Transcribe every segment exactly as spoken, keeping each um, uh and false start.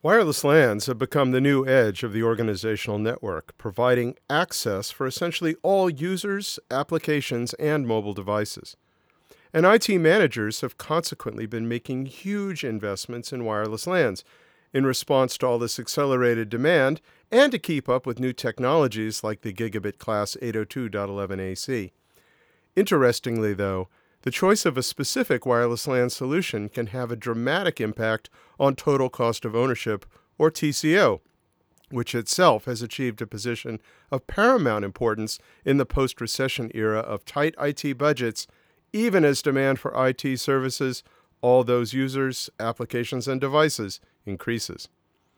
Wireless LANs have become the new edge of the organizational network, providing access for essentially all users, applications, and mobile devices. And I T managers have consequently been making huge investments in wireless LANs in response to all this accelerated demand and to keep up with new technologies like the gigabit class eight oh two dot eleven A C. Interestingly, though, the choice of a specific wireless LAN solution can have a dramatic impact on total cost of ownership, or T C O, which itself has achieved a position of paramount importance in the post-recession era of tight I T budgets, even as demand for I T services, all those users, applications, and devices, increases.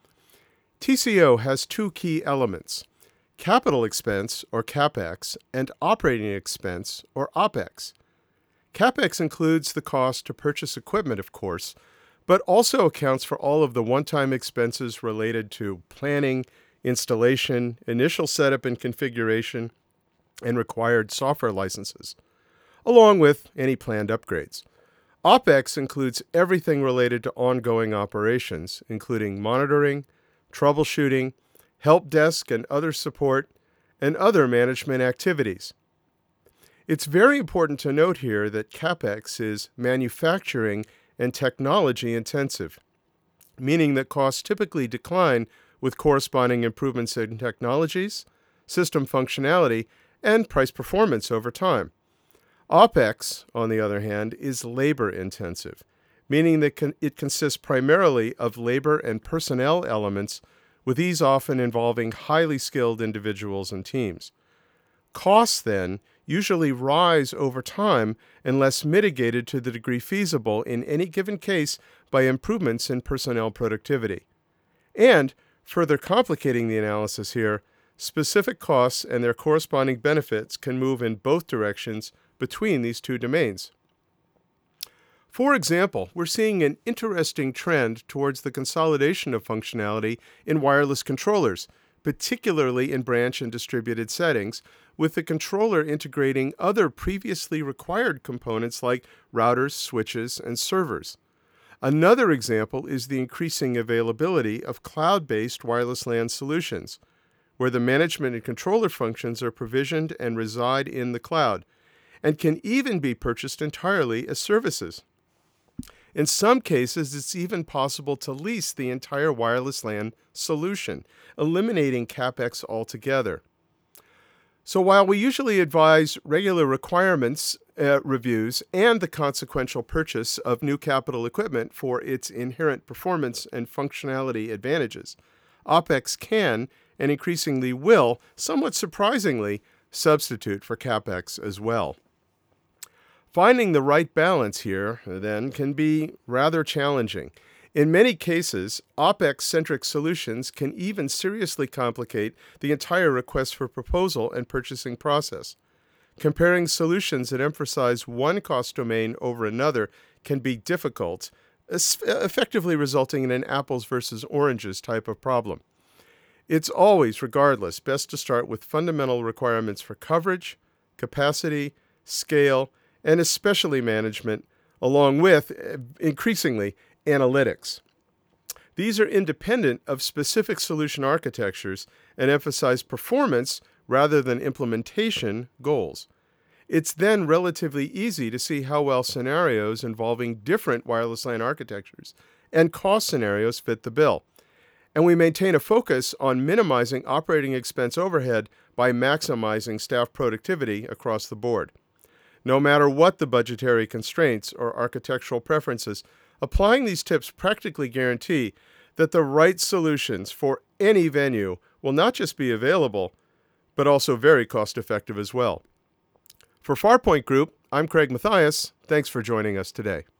T C O has two key elements: capital expense, or CapEx, and operating expense, or OpEx. CapEx includes the cost to purchase equipment, of course, but also accounts for all of the one-time expenses related to planning, installation, initial setup and configuration, and required software licenses, along with any planned upgrades. OpEx includes everything related to ongoing operations, including monitoring, troubleshooting, help desk and other support, and other management activities. It's very important to note here that CapEx is manufacturing and technology intensive, meaning that costs typically decline with corresponding improvements in technologies, system functionality, and price performance over time. OpEx, on the other hand, is labor intensive, meaning that con- it consists primarily of labor and personnel elements, with these often involving highly skilled individuals and teams. Costs, then, usually rise over time unless mitigated to the degree feasible in any given case by improvements in personnel productivity. And, further complicating the analysis here, specific costs and their corresponding benefits can move in both directions between these two domains. For example, we're seeing an interesting trend towards the consolidation of functionality in wireless controllers, particularly in branch and distributed settings, with the controller integrating other previously required components like routers, switches, and servers. Another example is the increasing availability of cloud-based wireless LAN solutions, where the management and controller functions are provisioned and reside in the cloud, and can even be purchased entirely as services. In some cases, it's even possible to lease the entire wireless LAN solution, eliminating CapEx altogether. So while we usually advise regular requirements uh, reviews and the consequential purchase of new capital equipment for its inherent performance and functionality advantages, OpEx can, and increasingly will, somewhat surprisingly, substitute for CapEx as well. Finding the right balance here, then, can be rather challenging. In many cases, OpEx-centric solutions can even seriously complicate the entire request for proposal and purchasing process. Comparing solutions that emphasize one cost domain over another can be difficult, effectively resulting in an apples versus oranges type of problem. It's always, regardless, best to start with fundamental requirements for coverage, capacity, scale, and especially management, along with, increasingly, analytics. These are independent of specific solution architectures and emphasize performance rather than implementation goals. It's then relatively easy to see how well scenarios involving different wireless LAN architectures and cost scenarios fit the bill. And we maintain a focus on minimizing operating expense overhead by maximizing staff productivity across the board. No matter what the budgetary constraints or architectural preferences, applying these tips practically guarantee that the right solutions for any venue will not just be available, but also very cost-effective as well. For Farpoint Group, I'm Craig Mathias. Thanks for joining us today.